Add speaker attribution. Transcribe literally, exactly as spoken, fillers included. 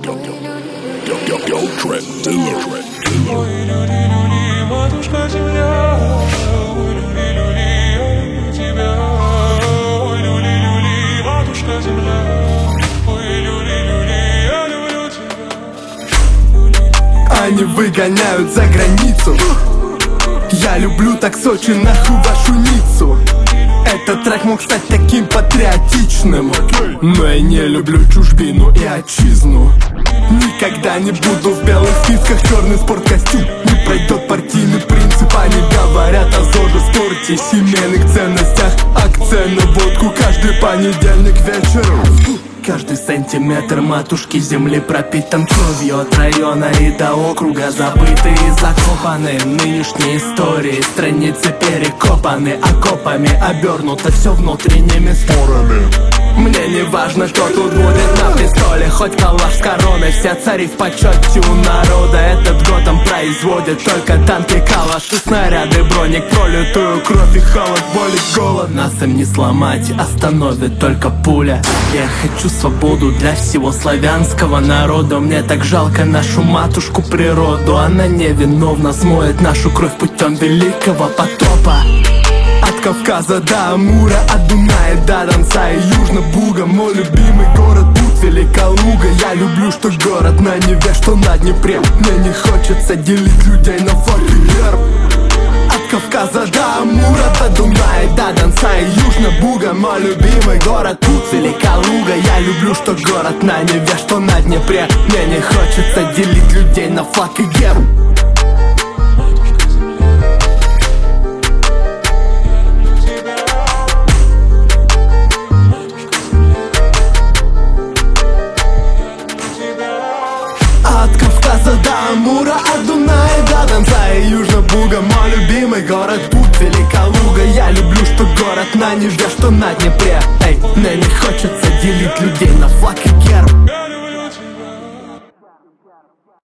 Speaker 1: Ой, люли-люли, матушка земля. Ой, люли-люли, я люблю тебя. Ой, люли-люли, матушка земля. Ой, люли-люли, я люблю тебя.
Speaker 2: Они выгоняют за границу. Я люблю так Сочи, нахуй вашу Ниццу. Этот трек мог стать таким патриотичным, но я не люблю чужбину и отчизну. Никогда не буду в белых списках, черный спорткостюм. Не пройдет партийный принцип. Они говорят о ЗОЖе, спорте, семейных ценностях. Акцент на водку каждый понедельник вечером. Каждый сантиметр матушки земли пропитан кровью. От района и до округа забыты и закопаны. Нынешние истории, страницы перекопаны. Окопами обернуто все внутренними спорами. Мне не важно, кто тут будет на престоле. Хоть калаш с короной, все цари в почете у народа. Этот Готэм производит только танки, калаши, снаряды, броник, пролитую кровь и холод, боль и голод. Нас им не сломать, остановит только пуля. Я хочу свободу для всего славянского народа. Мне так жалко нашу матушку природу. Она невиновна, смоет нашу кровь путем великого потопа. От Кавказа до Амура, от Дуная до Донца и Южно-Буга. Мой любимый город тут Великая Луга. Я люблю, что город на Неве, что на Днепре. Мне не хочется делить людей на флаг и герб. От Кавказа до Амура, до Дуная до Донца и Южно-Буга. Мой любимый город тут Великая Луга. Я люблю, что город на Неве, что на Днепре. Мне не хочется делить людей на флаг и герб. От Кавказа до Амура, от Дуная до Донца и Южно-Буга. Мой любимый город тут Великая Луга. Я люблю, что город на Неве, что на Днепре. Эй, мне не хочется делить людей на флаг и герб.